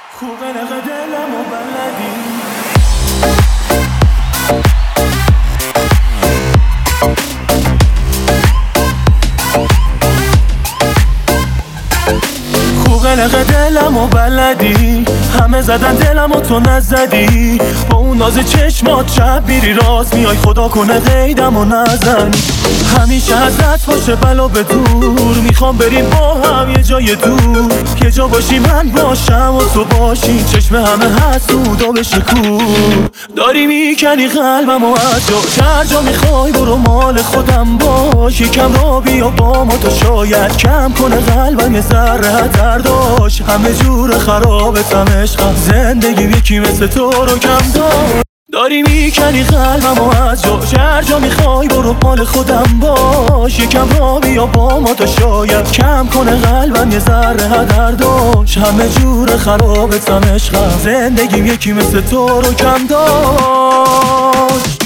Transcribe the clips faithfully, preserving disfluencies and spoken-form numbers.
خوب نقه دلم و بلدی قلق دلم و بلدی همه زدن دلم و تو نزدی با اون ناز چشمات شب بیری راست میای خدا کنه قیدم و نزنی همیشه ازت باشه بلا به دور میخوام بریم با هم یه جای دور یه جا باشی من باشم و تو باشی چشم همه حسودا بشه کور داری میکنی قلبم و از جا هر جا میخوای برو مال خودم باش یکم را بیا با ما تا شاید کم کنه قلبم یه ذره درداش همه جور خرابتم عشقم زندگیم یکی مثل تو رو کم دار داری میکنی قلبم و از جا هر جا میخوای برو مال خودم باش یکم را بیا با ما تا شاید کم کنه قلبم یه ذره درداش همه جور خرابتم عشقم زندگیم یکی مثل تو رو کم داشت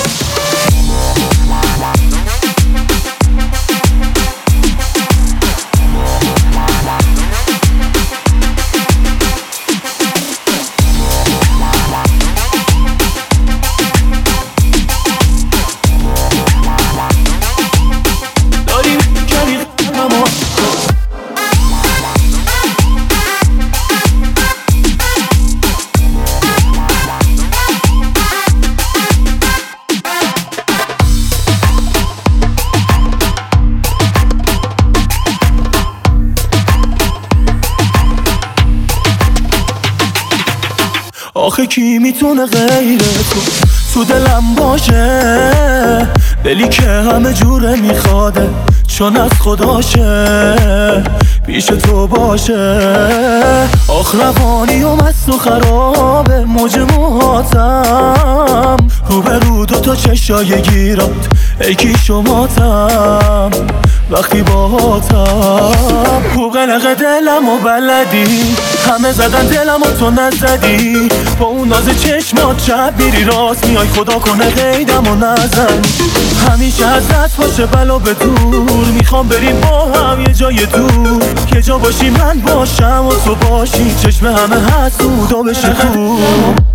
آخه کی میتونه غیر تو تو دلم باشه دلی که همه جوره میخواده چون از خداشه پیش تو باشه آخ روانی و مست و خرابه موج موهاتم رو به رو دوتا چشای گیرات ای کی شماتم وقتی باهاتم خوب قلق دلم و بلدی همه زدن دلم و تو نزدی با اون ناز چشمات شب بیری راست میای خدا کنه قیدم و نزن همیشه ازت باشه بلا به دور میخوام بریم با هم یه جای دور یه جا باشی من باشم و تو باشی چشم همه حسودا بشه کور